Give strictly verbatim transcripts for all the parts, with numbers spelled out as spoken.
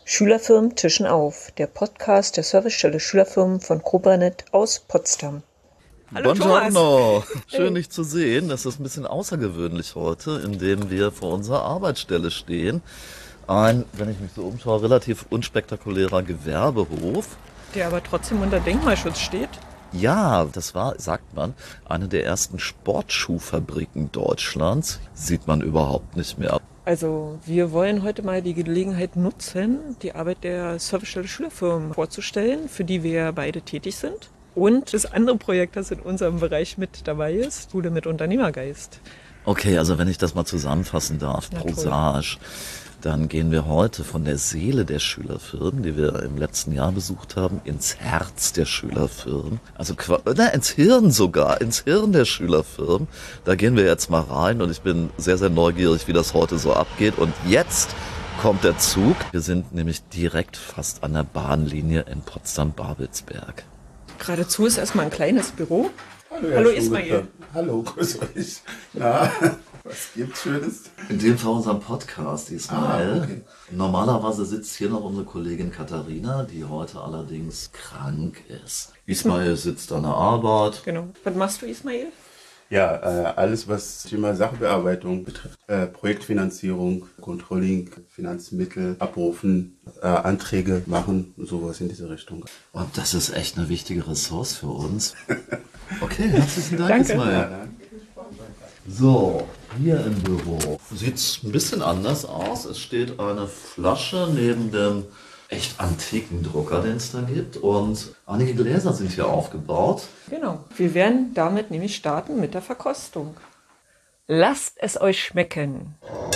Schülerfirmen tischen auf, der Podcast der Servicestelle Schülerfirmen von Krobranet aus Potsdam. Hallo Buongiorno, schön dich zu sehen. Das ist ein bisschen außergewöhnlich heute, indem wir vor unserer Arbeitsstelle stehen. Ein, wenn ich mich so umschaue, relativ unspektakulärer Gewerbehof. Der aber trotzdem unter Denkmalschutz steht. Ja, das war, sagt man, eine der ersten Sportschuhfabriken Deutschlands. Sieht man überhaupt nicht mehr. Also wir wollen heute mal die Gelegenheit nutzen, die Arbeit der Servicestelle Schülerfirmen vorzustellen, für die wir beide tätig sind. Und das andere Projekt, das in unserem Bereich mit dabei ist, Schule mit Unternehmergeist. Okay, also wenn ich das mal zusammenfassen darf, Na, prosaisch, dann gehen wir heute von der Seele der Schülerfirmen, die wir im letzten Jahr besucht haben, ins Herz der Schülerfirmen. Also na, ins Hirn sogar, ins Hirn der Schülerfirmen. Da gehen wir jetzt mal rein und ich bin sehr, sehr neugierig, wie das heute so abgeht. Und jetzt kommt der Zug. Wir sind nämlich direkt fast an der Bahnlinie in Potsdam-Babelsberg. Geradezu ist erstmal ein kleines Büro. Hallo, Hallo Ismail. Hallo, grüß euch. Na, was gibt's Schönes? In dem Fall unserem Podcast, Ismail. Ah, okay. Normalerweise sitzt hier noch unsere Kollegin Katharina, die heute allerdings krank ist. Ismail sitzt an der Arbeit. Genau. Was machst du, Ismail? Ja, äh, alles was Thema Sachbearbeitung betrifft. Äh, Projektfinanzierung, Controlling, Finanzmittel abrufen, äh, Anträge machen, sowas in diese Richtung. Und das ist echt eine wichtige Ressource für uns. Okay, herzlichen Dank, Danke. Ismail. Ja, danke. So, hier im Büro sieht's ein bisschen anders aus. Es steht eine Flasche neben dem echt antiken Drucker, den es da gibt. Und einige Gläser sind hier aufgebaut. Genau. Wir werden damit nämlich starten mit der Verkostung. Lasst es euch schmecken.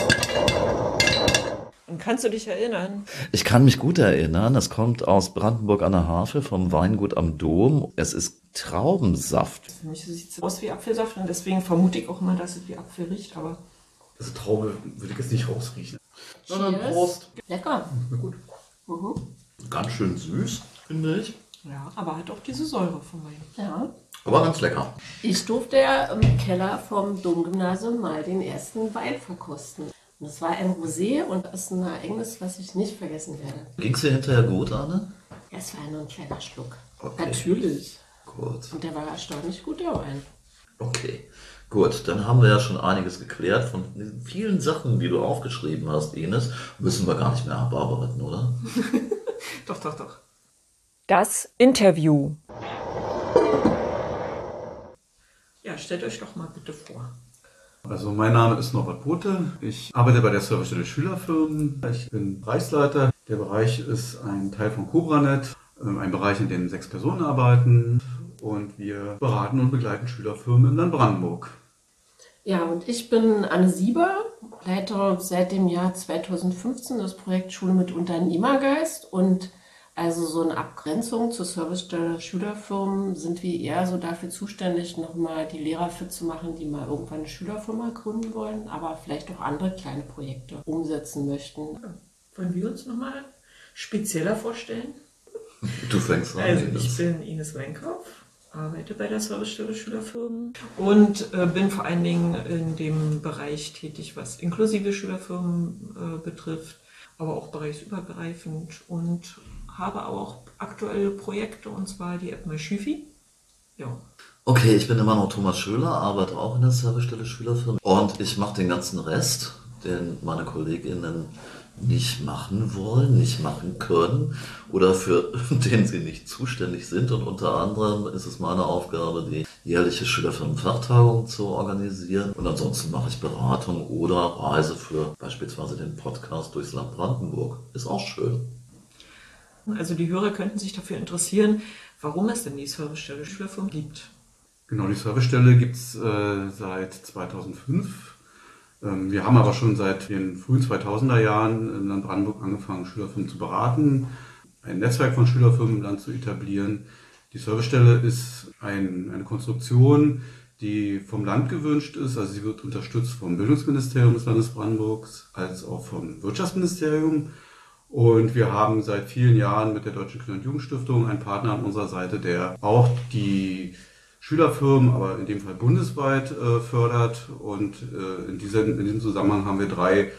Und kannst du dich erinnern? Ich kann mich gut erinnern, es kommt aus Brandenburg an der Havel vom Weingut am Dom. Es ist Traubensaft. Für mich sieht es aus wie Apfelsaft und deswegen vermute ich auch immer, dass es wie Apfel riecht. Aber Also Traube würde ich jetzt nicht rausriechen. Sondern Prost. Lecker. Na gut. Mhm. Ganz schön süß, finde ich. ja, aber hat auch diese Säure von Wein. Ja. Aber ganz lecker. Ich durfte ja im Keller vom Domgymnasium mal den ersten Wein verkosten. Und das war ein Rosé und das ist ein Ereignis, was ich nicht vergessen werde. Ging es dir hinterher gut, Anne? Ja, es war nur ein kleiner Schluck. Okay. Natürlich. Gut. Und der war erstaunlich gut, der Wein. Okay. Gut, dann haben wir ja schon einiges geklärt. Von diesen vielen Sachen, die du aufgeschrieben hast, Ines, müssen wir gar nicht mehr abarbeiten, oder? Doch, doch, doch. Das Interview. Ja, stellt euch doch mal bitte vor. Also mein Name ist Norbert Bote. Ich arbeite bei der Servicestelle Schülerfirmen. Ich bin Bereichsleiter. Der Bereich ist ein Teil von Krobranet, ein Bereich, in dem sechs Personen arbeiten. Und wir beraten und begleiten Schülerfirmen in Land Brandenburg. Ja, und ich bin Anne Sieber, leite seit dem Jahr zweitausendfünfzehn das Projekt Schule mit Unternehmergeist. Und also so eine Abgrenzung zur Servicestelle Schülerfirmen sind wir eher so dafür zuständig, nochmal die Lehrer fit zu machen, die mal irgendwann eine Schülerfirma gründen wollen, aber vielleicht auch andere kleine Projekte umsetzen möchten. Wollen wir uns nochmal spezieller vorstellen? Du fängst an. Also Ines. ich bin Ines Weinkauf, arbeite bei der Servicestelle Schülerfirmen und äh, bin vor allen Dingen in dem Bereich tätig, was inklusive Schülerfirmen äh, betrifft, aber auch bereichsübergreifend und habe auch aktuelle Projekte, und zwar die App MySchüfi. Ja. Okay, ich bin immer noch Thomas Schöler, arbeite auch in der Servicestelle Schülerfirmen. Und ich mache den ganzen Rest, den meine KollegInnen nicht machen wollen, nicht machen können oder für den sie nicht zuständig sind. Und unter anderem ist es meine Aufgabe, die jährliche Schülerfirmenfachtagung zu organisieren. Und ansonsten mache ich Beratung oder Reise für beispielsweise den Podcast durchs Land Brandenburg. Ist auch schön. Also die Hörer könnten sich dafür interessieren, warum es denn die Servicestelle Schülerfirmen gibt. Genau, die Servicestelle gibt es äh, seit zweitausendfünf. Ähm, wir haben aber schon seit den frühen zweitausender Jahren in Land Brandenburg angefangen, Schülerfirmen zu beraten, ein Netzwerk von Schülerfirmen im Land zu etablieren. Die Servicestelle ist ein, eine Konstruktion, die vom Land gewünscht ist. Also sie wird unterstützt vom Bildungsministerium des Landes Brandenburgs als auch vom Wirtschaftsministerium. Und wir haben seit vielen Jahren mit der Deutschen Kinder- und Jugendstiftung einen Partner an unserer Seite, der auch die Schülerfirmen, aber in dem Fall bundesweit äh, fördert. Und äh, in, diesem, in diesem Zusammenhang haben wir drei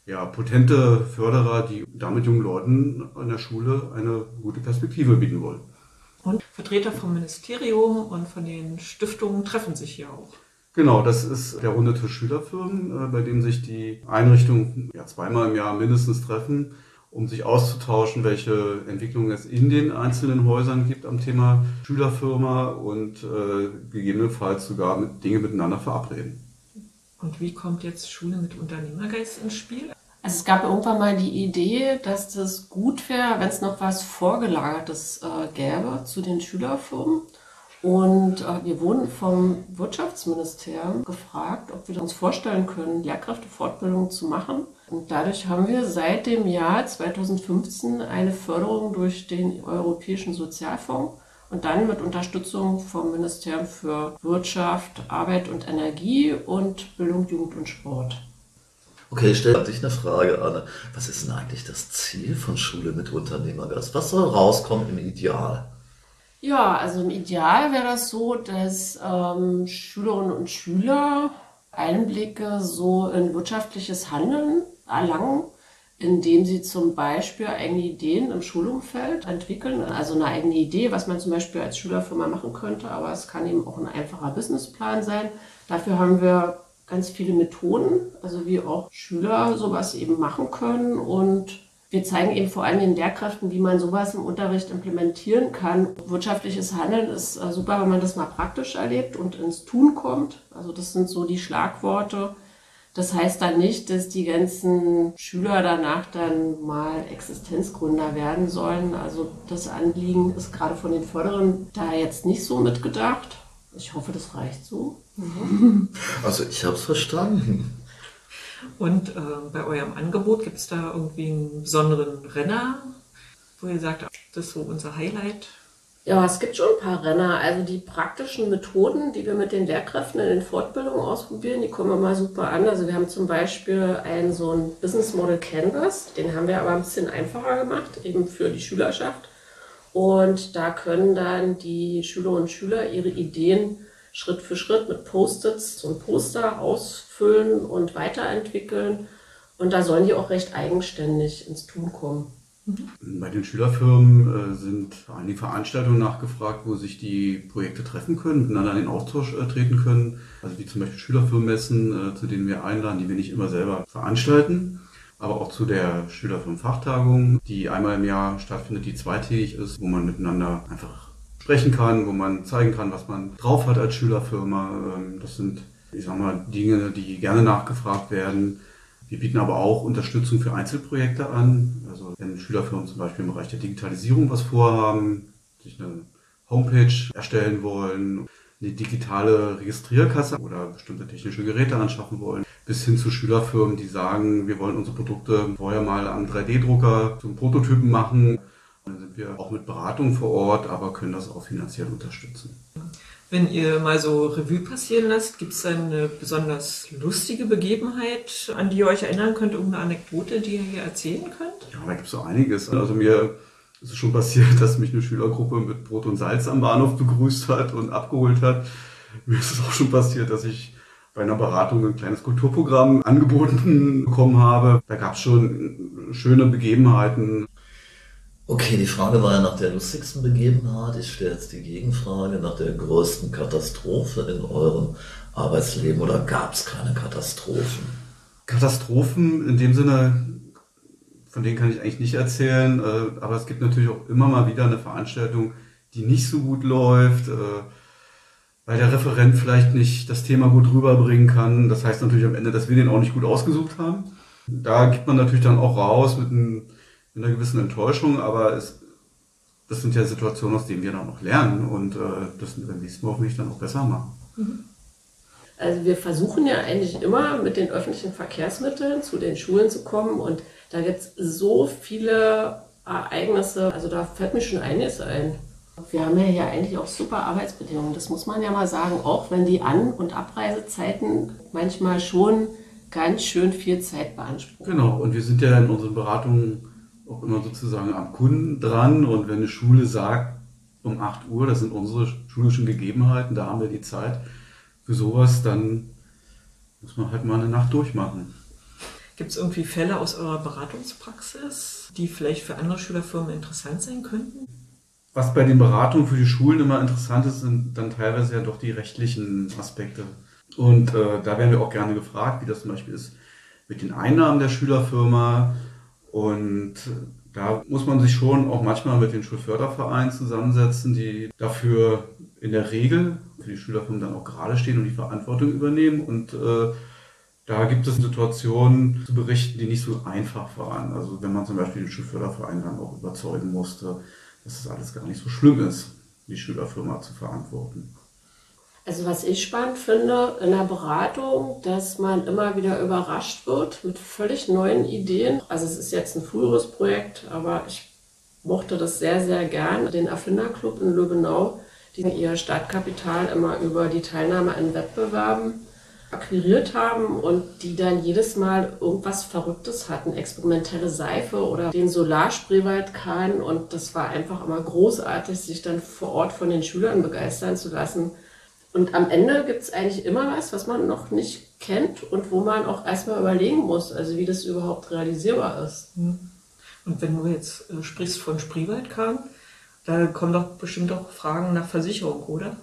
ja, potente Förderer, die damit jungen Leuten an der Schule eine gute Perspektive bieten wollen. Und Vertreter vom Ministerium und von den Stiftungen treffen sich hier auch. Genau, das ist der runde Tisch Schülerfirmen, bei dem sich die Einrichtungen ja, zweimal im Jahr mindestens treffen, um sich auszutauschen, welche Entwicklungen es in den einzelnen Häusern gibt am Thema Schülerfirma und äh, gegebenenfalls sogar mit Dinge miteinander verabreden. Und wie kommt jetzt Schule mit Unternehmergeist ins Spiel? Also es gab irgendwann mal die Idee, dass das gut wäre, wenn es noch was Vorgelagertes äh, gäbe zu den Schülerfirmen. Und äh, wir wurden vom Wirtschaftsministerium gefragt, ob wir uns vorstellen können, Lehrkräftefortbildung zu machen. Und dadurch haben wir seit dem Jahr zweitausendfünfzehn eine Förderung durch den Europäischen Sozialfonds und dann mit Unterstützung vom Ministerium für Wirtschaft, Arbeit und Energie und Bildung, Jugend und Sport. Okay, ich stelle dich eine Frage, Anne. Was ist denn eigentlich das Ziel von Schule mit Unternehmergeist? Was soll rauskommen im Ideal? Ja, also im Ideal wäre das so, dass ähm, Schülerinnen und Schüler Einblicke so in wirtschaftliches Handeln erlangen, indem sie zum Beispiel eigene Ideen im Schulumfeld entwickeln. Also eine eigene Idee, was man zum Beispiel als Schülerfirma machen könnte, aber es kann eben auch ein einfacher Businessplan sein. Dafür haben wir ganz viele Methoden, also wie auch Schüler sowas eben machen können, und wir zeigen eben vor allem den Lehrkräften, wie man sowas im Unterricht implementieren kann. Wirtschaftliches Handeln ist super, wenn man das mal praktisch erlebt und ins Tun kommt. Also das sind so die Schlagworte. Das heißt dann nicht, dass die ganzen Schüler danach dann mal Existenzgründer werden sollen. Also das Anliegen ist gerade von den Förderern da jetzt nicht so mitgedacht. Ich hoffe, das reicht so. Mhm. Also ich habe es verstanden. Und äh, bei eurem Angebot gibt es da irgendwie einen besonderen Renner, wo ihr sagt, das ist so unser Highlight? Ja, es gibt schon ein paar Renner. Also die praktischen Methoden, die wir mit den Lehrkräften in den Fortbildungen ausprobieren, die kommen immer super an. Also wir haben zum Beispiel einen so ein Business Model Canvas, den haben wir aber ein bisschen einfacher gemacht, eben für die Schülerschaft. Und da können dann die Schülerinnen und Schüler ihre Ideen Schritt für Schritt mit Post-its, so ein Poster ausfüllen und weiterentwickeln. Und da sollen die auch recht eigenständig ins Tun kommen. Bei den Schülerfirmen äh, sind einige Veranstaltungen nachgefragt, wo sich die Projekte treffen können, miteinander in den Austausch äh, treten können. Also wie zum Beispiel Schülerfirmenmessen, äh, zu denen wir einladen, die wir nicht immer selber veranstalten. Aber auch zu der Schülerfirmenfachtagung, die einmal im Jahr stattfindet, die zweitägig ist, wo man miteinander einfach sprechen kann, wo man zeigen kann, was man drauf hat als Schülerfirma. Das sind, ich sag mal, Dinge, die gerne nachgefragt werden. Wir bieten aber auch Unterstützung für Einzelprojekte an. Also wenn Schülerfirmen zum Beispiel im Bereich der Digitalisierung was vorhaben, sich eine Homepage erstellen wollen, eine digitale Registrierkasse oder bestimmte technische Geräte anschaffen wollen, bis hin zu Schülerfirmen, die sagen, wir wollen unsere Produkte vorher mal am drei D Drucker zum Prototypen machen. Dann sind wir auch mit Beratung vor Ort, aber können das auch finanziell unterstützen. Wenn ihr mal so Revue passieren lasst, gibt es eine besonders lustige Begebenheit, an die ihr euch erinnern könnt, irgendeine Anekdote, die ihr hier erzählen könnt? Ja, da gibt es so einiges. Also mir ist es schon passiert, dass mich eine Schülergruppe mit Brot und Salz am Bahnhof begrüßt hat und abgeholt hat. Mir ist es auch schon passiert, dass ich bei einer Beratung ein kleines Kulturprogramm angeboten bekommen habe. Da gab es schon schöne Begebenheiten. Okay, die Frage war ja nach der lustigsten Begebenheit. Ich stelle jetzt die Gegenfrage nach der größten Katastrophe in eurem Arbeitsleben, oder gab es keine Katastrophen? Katastrophen in dem Sinne, von denen kann ich eigentlich nicht erzählen, aber es gibt natürlich auch immer mal wieder eine Veranstaltung, die nicht so gut läuft, weil der Referent vielleicht nicht das Thema gut rüberbringen kann. Das heißt natürlich am Ende, dass wir den auch nicht gut ausgesucht haben. Da gibt man natürlich dann auch raus mit einem mit einer gewissen Enttäuschung, aber es, das sind ja Situationen, aus denen wir dann auch lernen, und äh, das beim nächsten Mal hoffentlich dann auch besser machen. Also wir versuchen ja eigentlich immer mit den öffentlichen Verkehrsmitteln zu den Schulen zu kommen, und da gibt es so viele Ereignisse, also da fällt mir schon einiges ein. Wir haben ja hier eigentlich auch super Arbeitsbedingungen, das muss man ja mal sagen, auch wenn die An- und Abreisezeiten manchmal schon ganz schön viel Zeit beanspruchen. Genau, und wir sind ja in unseren Beratungen auch immer sozusagen am Kunden dran, und wenn eine Schule sagt, um acht Uhr, das sind unsere schulischen Gegebenheiten, da haben wir die Zeit für sowas, dann muss man halt mal eine Nacht durchmachen. Gibt es irgendwie Fälle aus eurer Beratungspraxis, die vielleicht für andere Schülerfirmen interessant sein könnten? Was bei den Beratungen für die Schulen immer interessant ist, sind dann teilweise ja doch die rechtlichen Aspekte. Und äh, da werden wir auch gerne gefragt, wie das zum Beispiel ist mit den Einnahmen der Schülerfirma. Und da muss man sich schon auch manchmal mit den Schulfördervereinen zusammensetzen, die dafür in der Regel für die Schülerfirmen dann auch gerade stehen und die Verantwortung übernehmen. Und äh, da gibt es Situationen zu berichten, die nicht so einfach waren. Also wenn man zum Beispiel den Schulförderverein dann auch überzeugen musste, dass es alles gar nicht so schlimm ist, die Schülerfirma zu verantworten. Also was ich spannend finde in der Beratung, dass man immer wieder überrascht wird mit völlig neuen Ideen. Also es ist jetzt ein früheres Projekt, aber ich mochte das sehr, sehr gern. Den Erfinderclub in Löbenau, die ihr Startkapital immer über die Teilnahme an Wettbewerben akquiriert haben und die dann jedes Mal irgendwas Verrücktes hatten, experimentelle Seife oder den Solarspreewaldkahn, und das war einfach immer großartig, sich dann vor Ort von den Schülern begeistern zu lassen. Und am Ende gibt es eigentlich immer was, was man noch nicht kennt und wo man auch erstmal überlegen muss, also wie das überhaupt realisierbar ist. Und wenn du jetzt äh, sprichst von Spreewaldkahn, da kommen doch bestimmt auch Fragen nach Versicherung, oder?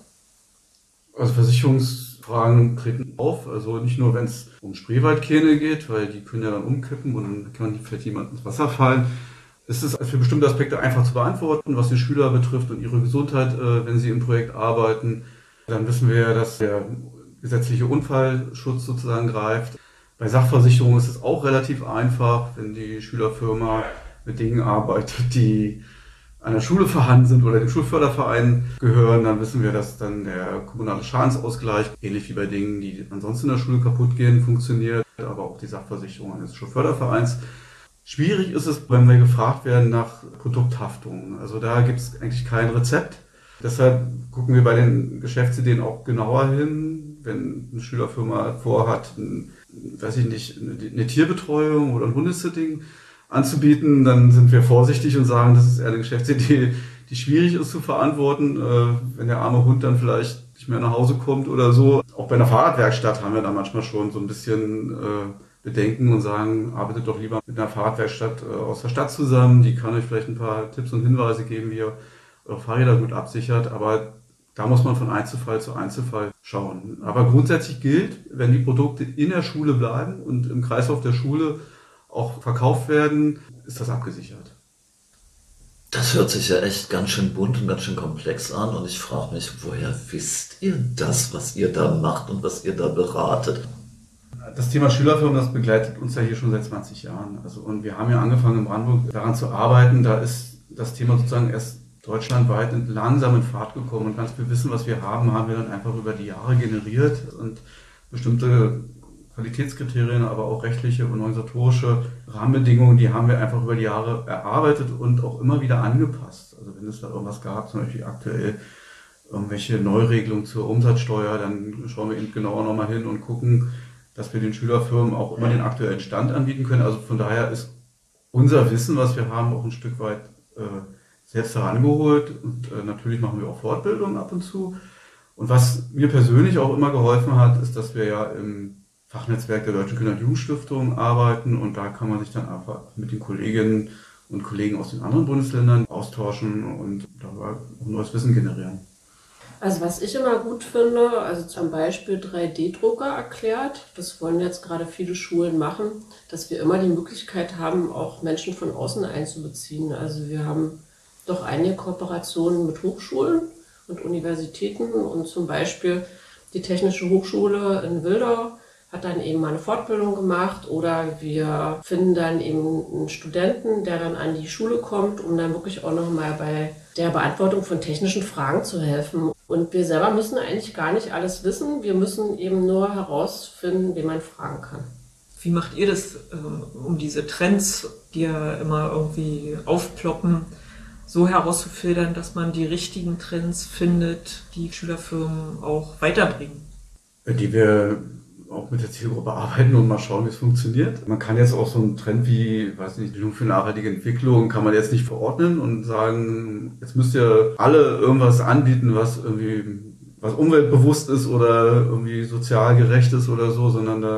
Also Versicherungsfragen treten auf, also nicht nur, wenn es um Spreewaldkähne geht, weil die können ja dann umkippen und dann kann vielleicht jemand ins Wasser fallen. Es ist für bestimmte Aspekte einfach zu beantworten, was die Schüler betrifft und ihre Gesundheit, äh, wenn sie im Projekt arbeiten. Dann wissen wir ja, dass der gesetzliche Unfallschutz sozusagen greift. Bei Sachversicherungen ist es auch relativ einfach, wenn die Schülerfirma mit Dingen arbeitet, die an der Schule vorhanden sind oder dem Schulförderverein gehören, dann wissen wir, dass dann der kommunale Schadensausgleich, ähnlich wie bei Dingen, die ansonsten in der Schule kaputt gehen, funktioniert, aber auch die Sachversicherung eines Schulfördervereins. Schwierig ist es, wenn wir gefragt werden nach Produkthaftung. Also da gibt es eigentlich kein Rezept. Deshalb gucken wir bei den Geschäftsideen auch genauer hin, wenn eine Schülerfirma vorhat, ein, weiß ich nicht, eine Tierbetreuung oder ein Hundesitting anzubieten, dann sind wir vorsichtig und sagen, das ist eher eine Geschäftsidee, die schwierig ist zu verantworten, wenn der arme Hund dann vielleicht nicht mehr nach Hause kommt oder so. Auch bei einer Fahrradwerkstatt haben wir da manchmal schon so ein bisschen Bedenken und sagen, arbeitet doch lieber mit einer Fahrradwerkstatt aus der Stadt zusammen, die kann euch vielleicht ein paar Tipps und Hinweise geben, wie ihr Fahrräder gut absichert, aber da muss man von Einzelfall zu Einzelfall schauen. Aber grundsätzlich gilt, wenn die Produkte in der Schule bleiben und im Kreislauf der Schule auch verkauft werden, ist das abgesichert. Das hört sich ja echt ganz schön bunt und ganz schön komplex an und ich frage mich, woher wisst ihr das, was ihr da macht und was ihr da beratet? Das Thema Schülerfirmen, das begleitet uns ja hier schon seit zwanzig Jahren. Also, und wir haben ja angefangen in Brandenburg daran zu arbeiten, da ist das Thema sozusagen erst deutschlandweit langsam in Fahrt gekommen und ganz viel Wissen, was wir haben, haben wir dann einfach über die Jahre generiert und bestimmte Qualitätskriterien, aber auch rechtliche und organisatorische Rahmenbedingungen, die haben wir einfach über die Jahre erarbeitet und auch immer wieder angepasst. Also wenn es da irgendwas gab, zum Beispiel aktuell irgendwelche Neuregelungen zur Umsatzsteuer, dann schauen wir eben genauer nochmal hin und gucken, dass wir den Schülerfirmen auch immer den aktuellen Stand anbieten können. Also von daher ist unser Wissen, was wir haben, auch ein Stück weit äh, selbst herangeholt und äh, natürlich machen wir auch Fortbildungen ab und zu. Und was mir persönlich auch immer geholfen hat, ist, dass wir ja im Fachnetzwerk der Deutschen Kinder- und Jugendstiftung arbeiten und da kann man sich dann einfach mit den Kolleginnen und Kollegen aus den anderen Bundesländern austauschen und dabei auch neues Wissen generieren. Also was ich immer gut finde, also zum Beispiel drei D Drucker erklärt, das wollen jetzt gerade viele Schulen machen, dass wir immer die Möglichkeit haben, auch Menschen von außen einzubeziehen. Also wir haben doch einige Kooperationen mit Hochschulen und Universitäten und zum Beispiel die Technische Hochschule in Wildau hat dann eben mal eine Fortbildung gemacht oder wir finden dann eben einen Studenten, der dann an die Schule kommt, um dann wirklich auch nochmal bei der Beantwortung von technischen Fragen zu helfen. Und wir selber müssen eigentlich gar nicht alles wissen, wir müssen eben nur herausfinden, wen man fragen kann. Wie macht ihr das, um diese Trends, die ja immer irgendwie aufploppen, so herauszufiltern, dass man die richtigen Trends findet, die Schülerfirmen auch weiterbringen? Die wir auch mit der Zielgruppe arbeiten und mal schauen, wie es funktioniert. Man kann jetzt auch so einen Trend wie, weiß nicht, die Jugend für nachhaltige Entwicklung, kann man jetzt nicht verordnen und sagen, jetzt müsst ihr alle irgendwas anbieten, was irgendwie, was umweltbewusst ist oder irgendwie sozial gerecht ist oder so, sondern da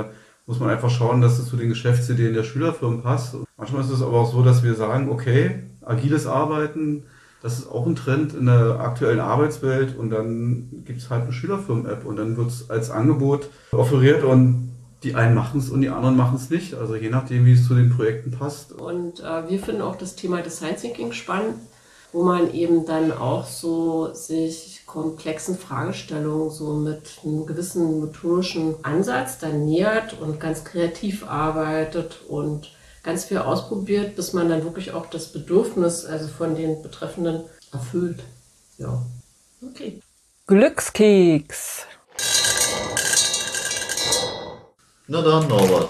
muss man einfach schauen, dass es zu den Geschäftsideen der Schülerfirmen passt. Manchmal ist es aber auch so, dass wir sagen, okay, agiles Arbeiten, das ist auch ein Trend in der aktuellen Arbeitswelt und dann gibt es halt eine Schülerfirmen-App und dann wird es als Angebot offeriert und die einen machen es und die anderen machen es nicht. Also je nachdem, wie es zu den Projekten passt. Und äh, wir finden auch das Thema Design Thinking spannend, wo man eben dann auch so sich komplexen Fragestellungen so mit einem gewissen methodischen Ansatz dann nähert und ganz kreativ arbeitet und ganz viel ausprobiert, bis man dann wirklich auch das Bedürfnis also von den Betreffenden erfüllt. Ja. Okay. Glückskeks. Na dann, Norbert.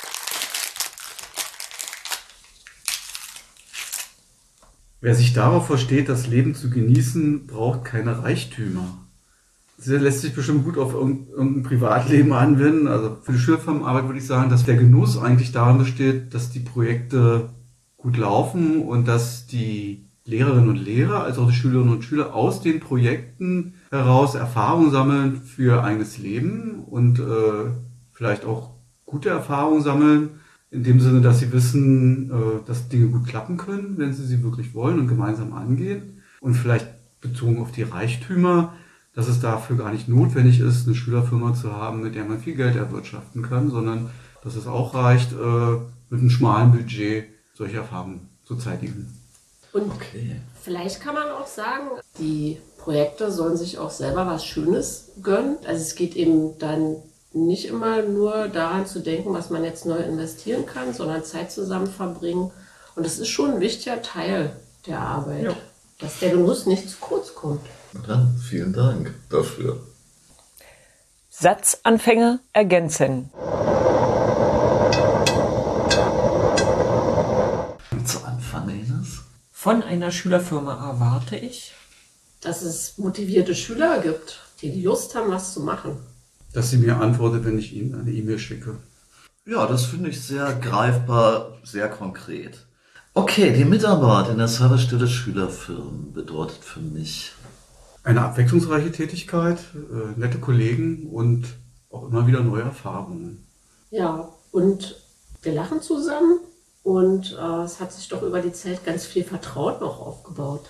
Wer sich darauf versteht, das Leben zu genießen, braucht keine Reichtümer. Das lässt sich bestimmt gut auf irgendein Privatleben anwenden. Also für die Schülerfirmenarbeit würde ich sagen, dass der Genuss eigentlich darin besteht, dass die Projekte gut laufen und dass die Lehrerinnen und Lehrer, als auch die Schülerinnen und Schüler aus den Projekten heraus Erfahrungen sammeln für ihr eigenes Leben und äh, vielleicht auch gute Erfahrungen sammeln, in dem Sinne, dass sie wissen, äh, dass Dinge gut klappen können, wenn sie sie wirklich wollen und gemeinsam angehen. Und vielleicht bezogen auf die Reichtümer, dass es dafür gar nicht notwendig ist, eine Schülerfirma zu haben, mit der man viel Geld erwirtschaften kann, sondern dass es auch reicht, äh, mit einem schmalen Budget solche Erfahrungen zu zeitigen. Und Okay. vielleicht kann man auch sagen, die Projekte sollen sich auch selber was Schönes gönnen. Also es geht eben dann nicht immer nur daran zu denken, was man jetzt neu investieren kann, sondern Zeit zusammen verbringen. Und das ist schon ein wichtiger Teil der Arbeit, Ja. dass der Genuss nicht zu kurz kommt. Na dann, vielen Dank dafür. Satzanfänge ergänzen. Zu Anfang, Ines? Von einer Schülerfirma erwarte ich, Dass es motivierte Schüler gibt, die Lust haben, was zu machen. Dass sie mir antwortet, wenn ich ihnen eine E-Mail schicke. Ja, das finde ich sehr greifbar, sehr konkret. Okay, die Mitarbeit in der Servicestelle Schülerfirmen bedeutet für mich Eine abwechslungsreiche Tätigkeit, äh, nette Kollegen und auch immer wieder neue Erfahrungen. Ja, und wir lachen zusammen und äh, es hat sich doch über die Zeit ganz viel Vertrauen noch aufgebaut.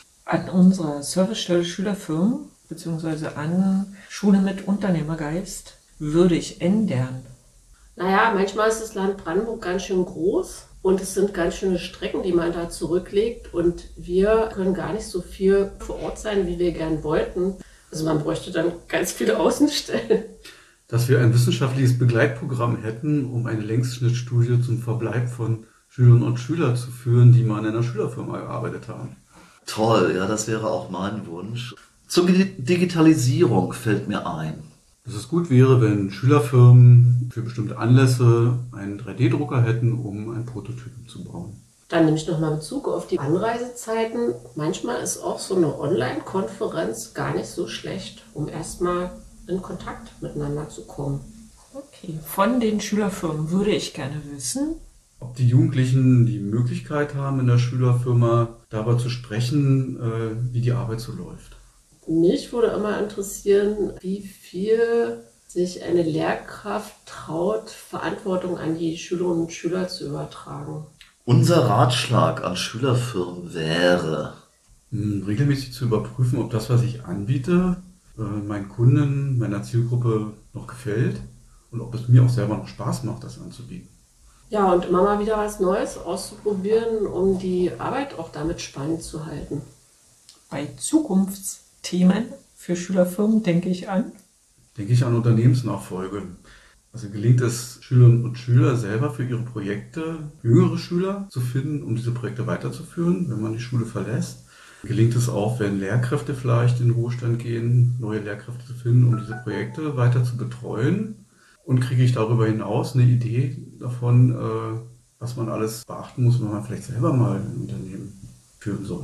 an unserer Servicestelle Schülerfirmen beziehungsweise an Schule mit Unternehmergeist würde ich ändern. Naja, manchmal ist das Land Brandenburg ganz schön groß und es sind ganz schöne Strecken, die man da zurücklegt und wir können gar nicht so viel vor Ort sein, wie wir gern wollten. Also man bräuchte dann ganz viele Außenstellen. Dass wir ein wissenschaftliches Begleitprogramm hätten, um eine Längsschnittstudie zum Verbleib von Schülerinnen und Schülern zu führen, die mal in einer Schülerfirma gearbeitet haben. toll, ja, das wäre auch mein Wunsch. Zur Digitalisierung fällt mir ein. Dass es gut wäre, wenn Schülerfirmen für bestimmte Anlässe einen drei D Drucker hätten, um einen Prototypen zu bauen. Dann nehme ich nochmal Bezug auf die Anreisezeiten. Manchmal ist auch so eine Online-Konferenz gar nicht so schlecht, um erstmal in Kontakt miteinander zu kommen. Okay, von den Schülerfirmen würde ich gerne wissen, Ob die Jugendlichen die Möglichkeit haben, in der Schülerfirma darüber zu sprechen, äh, wie die Arbeit so läuft. Mich würde immer interessieren, wie viel sich eine Lehrkraft traut, Verantwortung an die Schülerinnen und Schüler zu übertragen. Unser Ratschlag an Schülerfirmen wäre, Hm, Regelmäßig zu überprüfen, ob das, was ich anbiete, äh, meinen Kunden, meiner Zielgruppe noch gefällt und ob es mir auch selber noch Spaß macht, das anzubieten. Ja, und immer mal wieder was Neues auszuprobieren, um die Arbeit auch damit spannend zu halten. bei Zukunftsthemen für Schülerfirmen denke ich an. Denke ich an Unternehmensnachfolge. Also gelingt es Schülerinnen und Schüler selber für ihre Projekte jüngere Schüler zu finden, um diese Projekte weiterzuführen, wenn man die Schule verlässt. Gelingt es auch, wenn Lehrkräfte vielleicht in den Ruhestand gehen, neue Lehrkräfte zu finden, um diese Projekte weiter zu betreuen. Und kriege ich darüber hinaus eine Idee davon, äh, was man alles beachten muss, wenn man vielleicht selber mal ein Unternehmen führen soll.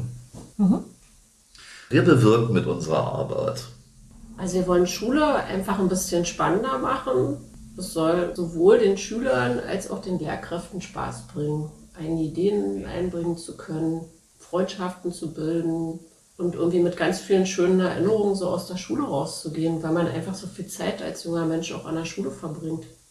wir bewirken mit unserer Arbeit. Also wir wollen Schule einfach ein bisschen spannender machen. Es soll sowohl den Schülern als auch den Lehrkräften Spaß bringen, eigene Ideen einbringen zu können, Freundschaften zu bilden und irgendwie mit ganz vielen schönen Erinnerungen so aus der Schule rauszugehen, weil man einfach so viel Zeit als junger Mensch auch an der Schule verbringt.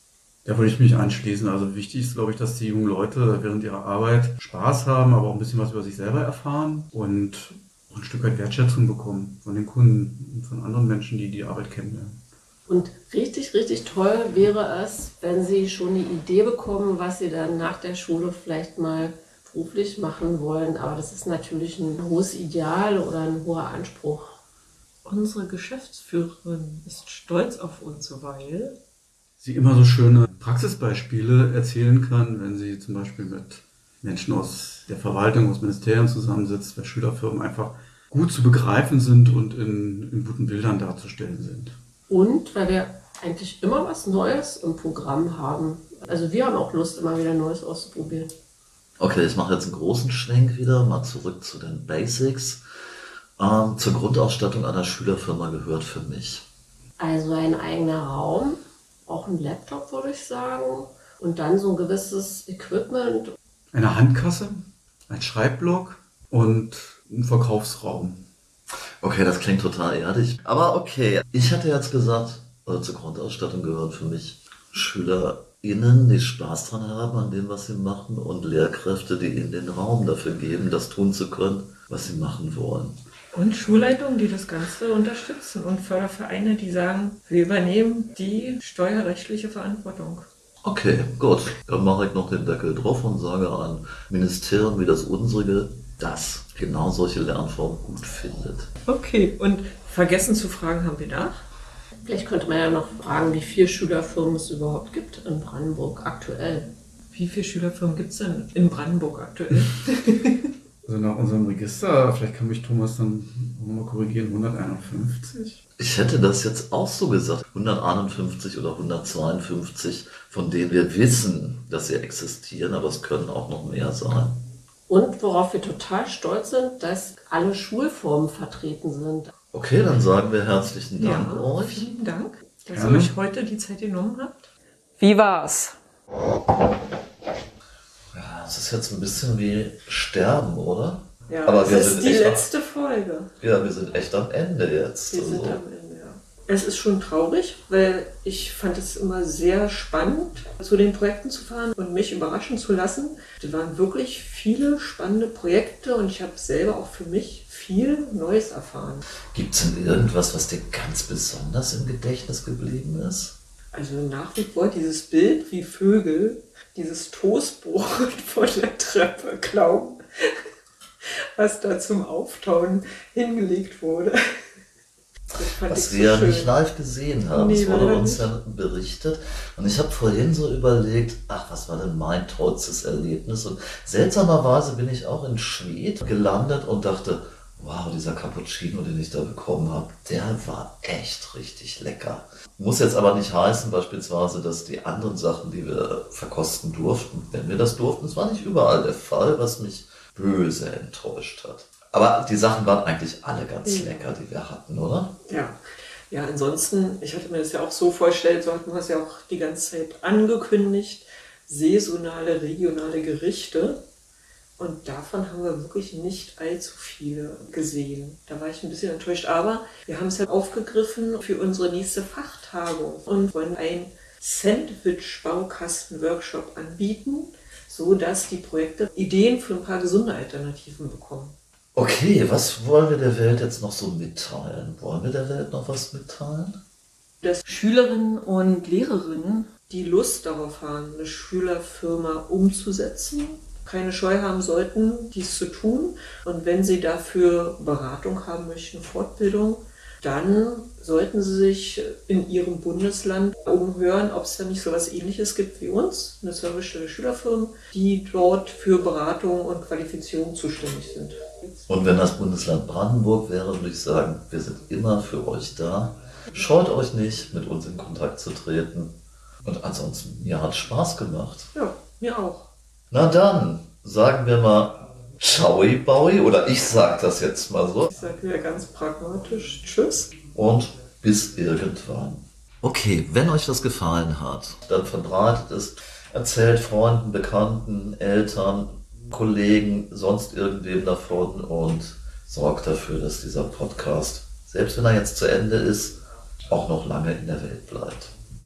Da würde ich mich anschließen. Also wichtig ist, glaube ich, dass die jungen Leute während ihrer Arbeit Spaß haben, aber auch ein bisschen was über sich selber erfahren und ein Stück weit Wertschätzung bekommen von den Kunden und von anderen Menschen, die die Arbeit kennenlernen. Und richtig, richtig toll wäre es, wenn Sie schon eine Idee bekommen, was Sie dann nach der Schule vielleicht mal beruflich machen wollen. Aber das ist natürlich ein hohes Ideal oder ein hoher Anspruch. Unsere Geschäftsführerin ist stolz auf uns, weil sie immer so schöne Praxisbeispiele erzählen kann, wenn sie zum Beispiel mit Menschen aus der Verwaltung, aus Ministerien zusammensitzt, weil Schülerfirmen einfach gut zu begreifen sind und in, in guten Bildern darzustellen sind. Und weil wir eigentlich immer was Neues im Programm haben. Also wir haben auch Lust, immer wieder Neues auszuprobieren. Okay, ich mache jetzt einen großen Schwenk wieder, mal zurück zu den Basics. Ähm, zur Grundausstattung einer Schülerfirma gehört für mich. Also ein eigener Raum, auch ein Laptop, würde ich sagen. Und dann so ein gewisses Equipment. Eine Handkasse, ein Schreibblock und ein Verkaufsraum. Okay, das klingt total erdig. Aber okay, ich hatte jetzt gesagt, äh, zur Grundausstattung gehören für mich SchülerInnen, die Spaß dran haben an dem, was sie machen, und Lehrkräfte, die ihnen den Raum dafür geben, das tun zu können, was sie machen wollen. und Schulleitungen, die das Ganze unterstützen und Fördervereine, die sagen, wir übernehmen die steuerrechtliche Verantwortung. Okay, gut. Dann mache ich noch den Deckel drauf und sage an Ministerien wie das unsere, das genau solche Lernformen gut findet. Okay, und vergessen zu fragen haben wir nach. Vielleicht könnte man ja noch fragen, wie viele Schülerfirmen es überhaupt gibt in Brandenburg aktuell. Wie viele Schülerfirmen gibt es denn in Brandenburg aktuell? Also nach unserem Register, vielleicht kann mich Thomas dann nochmal korrigieren, hunderteinundfünfzig? Ich hätte das jetzt auch so gesagt, hunderteinundfünfzig oder hundertzweiundfünfzig, von denen wir wissen, dass sie existieren, aber es können auch noch mehr sein. Und worauf wir total stolz sind, dass alle Schulformen vertreten sind. Okay, dann sagen wir herzlichen Dank Ja, euch. vielen Dank, dass Gerne. ihr euch heute die Zeit genommen habt. Wie war's? Ja, es ist jetzt ein bisschen wie Sterben, oder? Ja, Aber es wir ist sind die echt letzte Folge. Ja, wir sind echt am Ende jetzt. Wir sind Also, am Ende, ja. Es ist schon traurig, weil ich fand es immer sehr spannend, zu den Projekten zu fahren und mich überraschen zu lassen. Es waren wirklich viele spannende Projekte und ich habe selber auch für mich viel Neues erfahren. gibt es denn irgendwas, was dir ganz besonders im Gedächtnis geblieben ist? Also nach wie vor dieses Bild, wie Vögel dieses Toastbrot von der Treppe klauen, was da zum Auftauen hingelegt wurde. Das fand Was ich wir ja so nicht schön. live gesehen haben. Nee, Es wurde leider uns nicht. ja berichtet. Und ich habe vorhin so überlegt, ach, was war denn mein tollstes Erlebnis? Und seltsamerweise bin ich auch in Schwedt gelandet und dachte, wow, dieser Cappuccino, den ich da bekommen habe, der war echt richtig lecker. Muss jetzt aber nicht heißen, beispielsweise, dass die anderen Sachen, die wir verkosten durften, wenn wir das durften, es war nicht überall der Fall, was mich böse enttäuscht hat. Aber die Sachen waren eigentlich alle ganz Ja. lecker, die wir hatten, oder? Ja. Ja, ansonsten, ich hatte mir das ja auch so vorgestellt, so hatten wir es ja auch die ganze Zeit angekündigt, saisonale, regionale Gerichte. Und davon haben wir wirklich nicht allzu viele gesehen. Da war ich ein bisschen enttäuscht. Aber wir haben es ja aufgegriffen für unsere nächste Fachtagung und wollen einen Sandwich-Baukasten-Workshop anbieten, sodass die Projekte Ideen für ein paar gesunde Alternativen bekommen. Okay, was wollen wir der Welt jetzt noch so mitteilen? Wollen wir der Welt noch was mitteilen? Dass Schülerinnen und Lehrerinnen, die Lust darauf haben, eine Schülerfirma umzusetzen, keine Scheu haben sollten, dies zu tun. Und wenn sie dafür Beratung haben möchten, Fortbildung, dann sollten sie sich in ihrem Bundesland umhören, ob es da nicht so etwas Ähnliches gibt wie uns, eine Servicestelle Schülerfirmen, die dort für Beratung und Qualifizierung zuständig sind. Und wenn das Bundesland Brandenburg wäre, würde ich sagen, wir sind immer für euch da. Scheut euch nicht, mit uns in Kontakt zu treten. Und ansonsten, mir hat Spaß gemacht. Ja, mir auch. Na dann, sagen wir mal Ciao, Baui, oder ich sag das jetzt mal so. Ich sage wieder ganz pragmatisch Tschüss. Und bis irgendwann. Okay, wenn euch das gefallen hat, dann verbreitet es, erzählt Freunden, Bekannten, Eltern, Kollegen, sonst irgendwem davon und sorgt dafür, dass dieser Podcast, selbst wenn er jetzt zu Ende ist, auch noch lange in der Welt bleibt.